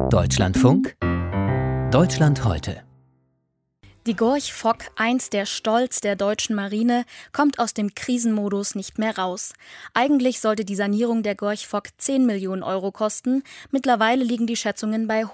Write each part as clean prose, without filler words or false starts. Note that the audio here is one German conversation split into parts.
Deutschlandfunk Deutschland heute. Die Gorch Fock, einst der Stolz der deutschen Marine, kommt aus dem Krisenmodus nicht mehr raus. Eigentlich sollte die Sanierung der Gorch Fock 10 Millionen Euro kosten. Mittlerweile liegen die Schätzungen bei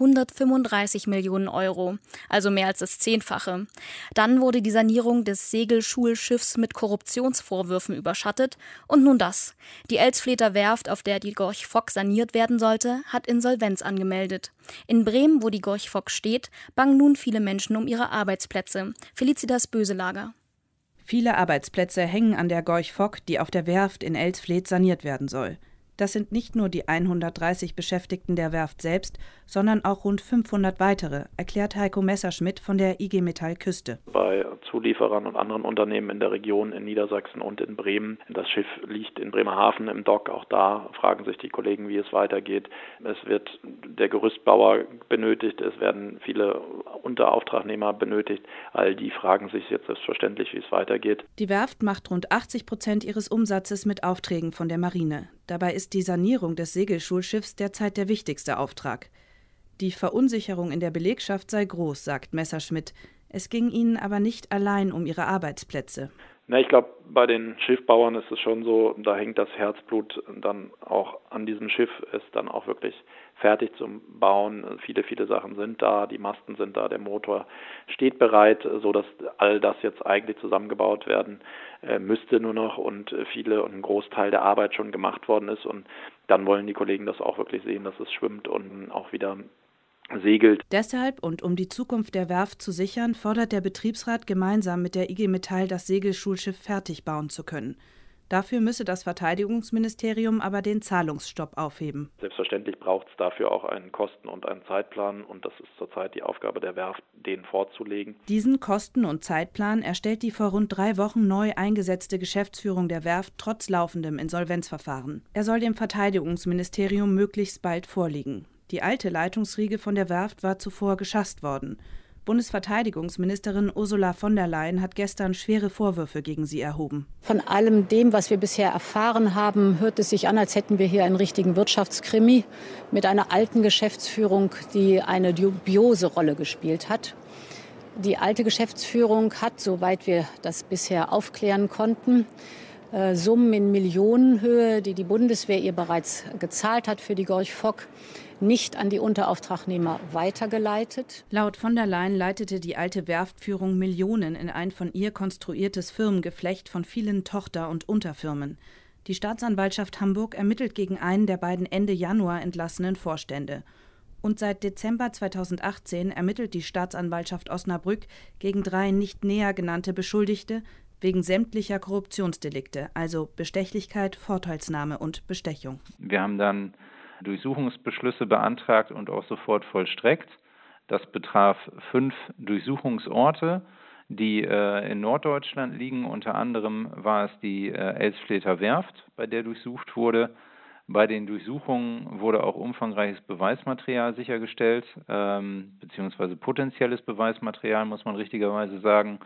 135 Millionen Euro, also mehr als das Zehnfache. Dann wurde die Sanierung des Segelschulschiffs mit Korruptionsvorwürfen überschattet. Und nun das. Die Elsfleter Werft, auf der die Gorch Fock saniert werden sollte, hat Insolvenz angemeldet. In Bremen, wo die Gorch Fock steht, bangen nun viele Menschen um ihre Arbeitsplätze. Felicitas Böselager. Viele Arbeitsplätze hängen an der Gorch Fock, die auf der Werft in Elsfleth saniert werden soll. Das sind nicht nur die 130 Beschäftigten der Werft selbst, sondern auch rund 500 weitere, erklärt Heiko Messerschmidt von der IG Metall Küste. Bei Zulieferern und anderen Unternehmen in der Region in Niedersachsen und in Bremen. Das Schiff liegt in Bremerhaven im Dock. Auch da fragen sich die Kollegen, wie es weitergeht. Es wird der Gerüstbauer benötigt, es werden viele Unterauftragnehmer benötigt. All die fragen sich jetzt selbstverständlich, wie es weitergeht. Die Werft macht rund 80% ihres Umsatzes mit Aufträgen von der Marine. Dabei ist die Sanierung des Segelschulschiffs derzeit der wichtigste Auftrag. Die Verunsicherung in der Belegschaft sei groß, sagt Messerschmidt. Es ging ihnen aber nicht allein um ihre Arbeitsplätze. Ich glaube, bei den Schiffbauern ist es schon so, da hängt das Herzblut dann auch an diesem Schiff, es dann auch wirklich fertig zum Bauen. Viele Sachen sind da, die Masten sind da, der Motor steht bereit, sodass all das jetzt eigentlich zusammengebaut werden müsste nur noch und ein Großteil der Arbeit schon gemacht worden ist. Und dann wollen die Kollegen das auch wirklich sehen, dass es schwimmt und auch wieder segelt. Deshalb und um die Zukunft der Werft zu sichern, fordert der Betriebsrat gemeinsam mit der IG Metall, das Segelschulschiff fertig bauen zu können. Dafür müsse das Verteidigungsministerium aber den Zahlungsstopp aufheben. Selbstverständlich braucht es dafür auch einen Kosten- und einen Zeitplan und das ist zurzeit die Aufgabe der Werft, den vorzulegen. Diesen Kosten- und Zeitplan erstellt die vor rund 3 Wochen neu eingesetzte Geschäftsführung der Werft trotz laufendem Insolvenzverfahren. Er soll dem Verteidigungsministerium möglichst bald vorliegen. Die alte Leitungsriege von der Werft war zuvor geschasst worden. Bundesverteidigungsministerin Ursula von der Leyen hat gestern schwere Vorwürfe gegen sie erhoben. Von allem dem, was wir bisher erfahren haben, hört es sich an, als hätten wir hier einen richtigen Wirtschaftskrimi mit einer alten Geschäftsführung, die eine dubiose Rolle gespielt hat. Die alte Geschäftsführung hat, soweit wir das bisher aufklären konnten, Summen in Millionenhöhe, die die Bundeswehr ihr bereits gezahlt hat für die Gorch Fock, nicht an die Unterauftragnehmer weitergeleitet. Laut von der Leyen leitete die alte Werftführung Millionen in ein von ihr konstruiertes Firmengeflecht von vielen Tochter- und Unterfirmen. Die Staatsanwaltschaft Hamburg ermittelt gegen einen der beiden Ende Januar entlassenen Vorstände. Und seit Dezember 2018 ermittelt die Staatsanwaltschaft Osnabrück gegen 3 nicht näher genannte Beschuldigte wegen sämtlicher Korruptionsdelikte, also Bestechlichkeit, Vorteilsnahme und Bestechung. Wir haben dann Durchsuchungsbeschlüsse beantragt und auch sofort vollstreckt. Das betraf 5 Durchsuchungsorte, die in Norddeutschland liegen. Unter anderem war es die Elsfleter Werft, bei der durchsucht wurde. Bei den Durchsuchungen wurde auch umfangreiches Beweismaterial sichergestellt, beziehungsweise potenzielles Beweismaterial, muss man richtigerweise sagen,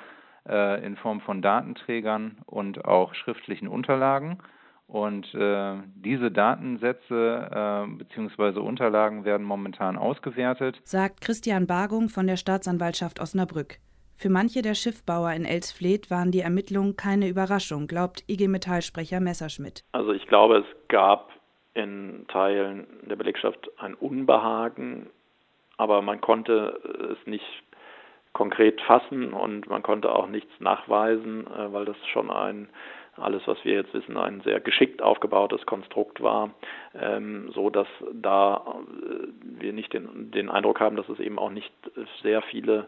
in Form von Datenträgern und auch schriftlichen Unterlagen. Und diese Datensätze bzw. Unterlagen werden momentan ausgewertet, sagt Christian Bargung von der Staatsanwaltschaft Osnabrück. Für manche der Schiffbauer in Elsfleth waren die Ermittlungen keine Überraschung, glaubt IG Metall-Sprecher Messerschmidt. Also ich glaube, es gab in Teilen der Belegschaft ein Unbehagen, aber man konnte es nicht konkret fassen und man konnte auch nichts nachweisen, weil das schon alles, was wir jetzt wissen, ein sehr geschickt aufgebautes Konstrukt war, so dass da wir nicht den Eindruck haben, dass es eben auch nicht sehr viele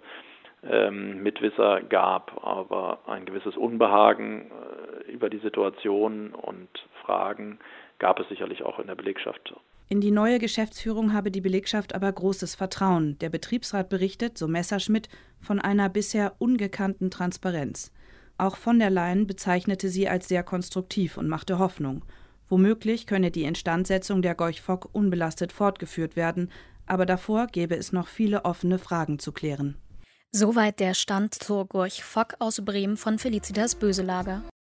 Mitwisser gab, aber ein gewisses Unbehagen über die Situation und Fragen gab es sicherlich auch in der Belegschaft. In die neue Geschäftsführung habe die Belegschaft aber großes Vertrauen. Der Betriebsrat berichtet, so Messerschmidt, von einer bisher ungekannten Transparenz. Auch von der Leyen bezeichnete sie als sehr konstruktiv und machte Hoffnung. Womöglich könne die Instandsetzung der Gorch Fock unbelastet fortgeführt werden, aber davor gäbe es noch viele offene Fragen zu klären. Soweit der Stand zur Gorch Fock aus Bremen von Felicitas Böselager.